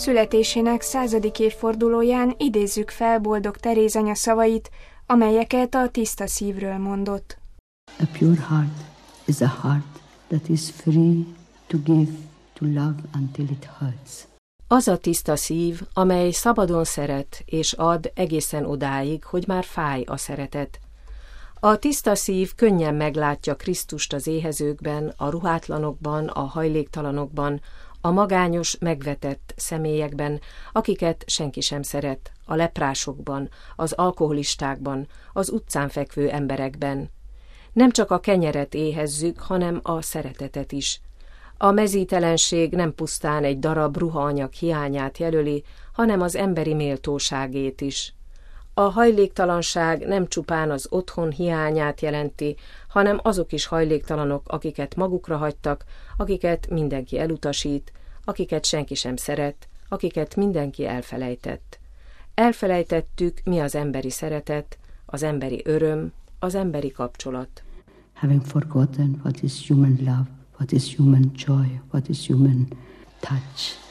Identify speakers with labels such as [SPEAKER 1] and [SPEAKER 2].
[SPEAKER 1] Születésének 100. évfordulóján idézzük fel Boldog Teréz anya szavait, amelyeket a tiszta szívről mondott.
[SPEAKER 2] A pure heart is a heart that is free to give, to love until it hurts.
[SPEAKER 3] Az a tiszta szív, amely szabadon szeret és ad egészen odáig, hogy már fáj a szeretet. A tiszta szív könnyen meglátja Krisztust az éhezőkben, a ruhátlanokban, a hajléktalanokban, a magányos, megvetett személyekben, akiket senki sem szeret, a leprásokban, az alkoholistákban, az utcán fekvő emberekben. Nem csak a kenyeret éhezzük, hanem a szeretetet is. A mezítelenség nem pusztán egy darab ruhaanyag hiányát jelöli, hanem az emberi méltóságét is. A hajléktalanság nem csupán az otthon hiányát jelenti, hanem azok is hajléktalanok, akiket magukra hagytak, akiket mindenki elutasít, akiket senki sem szeret, akiket mindenki elfelejtett. Elfelejtettük, mi az emberi szeretet, az emberi öröm, az emberi kapcsolat.
[SPEAKER 2] Having forgotten what is human love, what is human joy, what is human touch.